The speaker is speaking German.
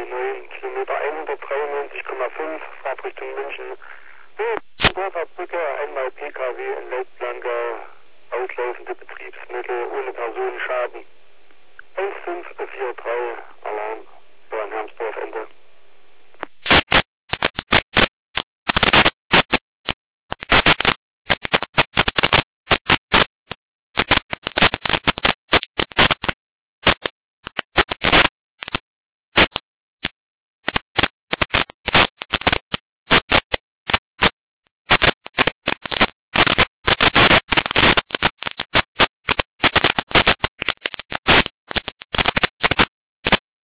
9 Kilometer 193,5, Fahrtrichtung München. Dorfer Brücke, einmal PKW in Leitplanke, auslaufende Betriebsmittel ohne Personenschaden. 1543, Alarm, Bauern Hermsdorf, Ende.